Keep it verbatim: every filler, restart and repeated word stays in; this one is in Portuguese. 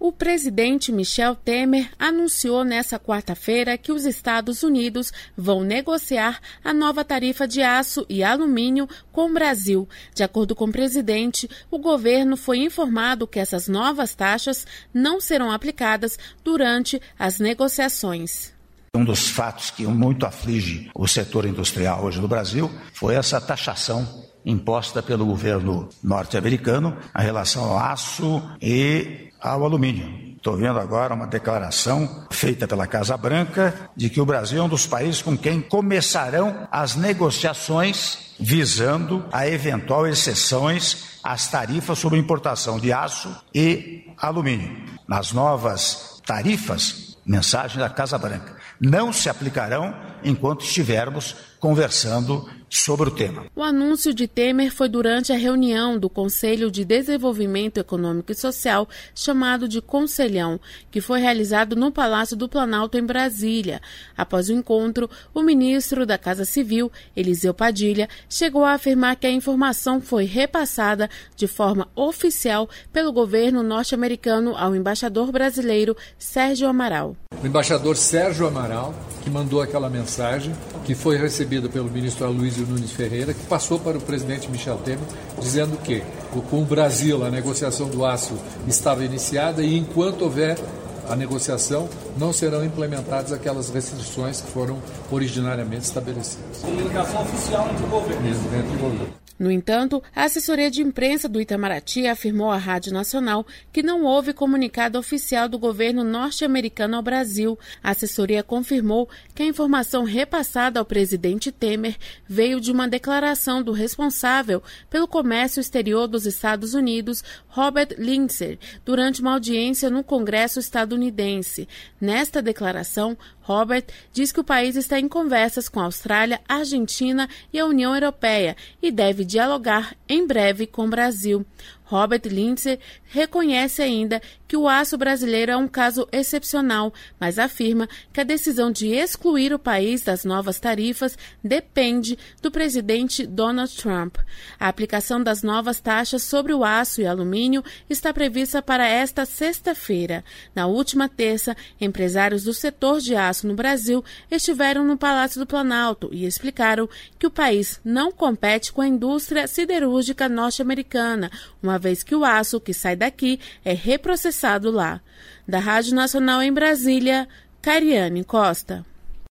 O presidente Michel Temer anunciou nesta quarta-feira que os Estados Unidos vão negociar a nova tarifa de aço e alumínio com o Brasil. De acordo com o presidente, o governo foi informado que essas novas taxas não serão aplicadas durante as negociações. Um dos fatos que muito aflige o setor industrial hoje no Brasil foi essa taxação imposta pelo governo norte-americano em relação ao aço e ao alumínio. Estou vendo agora uma declaração feita pela Casa Branca de que o Brasil é um dos países com quem começarão as negociações visando a eventual exceções às tarifas sobre importação de aço e alumínio. Nas novas tarifas, mensagem da Casa Branca, não se aplicarão enquanto estivermos conversando sobre o tema. O anúncio de Temer foi durante a reunião do Conselho de Desenvolvimento Econômico e Social, chamado de Conselhão, que foi realizado no Palácio do Planalto, em Brasília. Após o encontro, o ministro da Casa Civil, Eliseu Padilha, chegou a afirmar que a informação foi repassada de forma oficial pelo governo norte-americano ao embaixador brasileiro Sérgio Amaral. O embaixador Sérgio Amaral, que mandou aquela mensagem, que foi recebida pelo ministro Aloysio Nunes Ferreira, que passou para o presidente Michel Temer, dizendo que com o Brasil a negociação do aço estava iniciada e enquanto houver a negociação não serão implementadas aquelas restrições que foram originariamente estabelecidas. Comunicação oficial entre o governo. Entre o governo. No entanto, a assessoria de imprensa do Itamaraty afirmou à Rádio Nacional que não houve comunicado oficial do governo norte-americano ao Brasil. A assessoria confirmou que a informação repassada ao presidente Temer veio de uma declaração do responsável pelo comércio exterior dos Estados Unidos, Robert Lighthizer, durante uma audiência no Congresso estadunidense. Nesta declaração, Robert diz que o país está em conversas com a Austrália, a Argentina e a União Europeia e deve dialogar em breve com o Brasil. Robert Lighthizer reconhece ainda que o aço brasileiro é um caso excepcional, mas afirma que a decisão de excluir o país das novas tarifas depende do presidente Donald Trump. A aplicação das novas taxas sobre o aço e alumínio está prevista para esta sexta-feira. Na última terça, empresários do setor de aço no Brasil estiveram no Palácio do Planalto e explicaram que o país não compete com a indústria siderúrgica norte-americana, uma vez que o aço que sai daqui é reprocessado lá. Da Rádio Nacional em Brasília, Cariane Costa.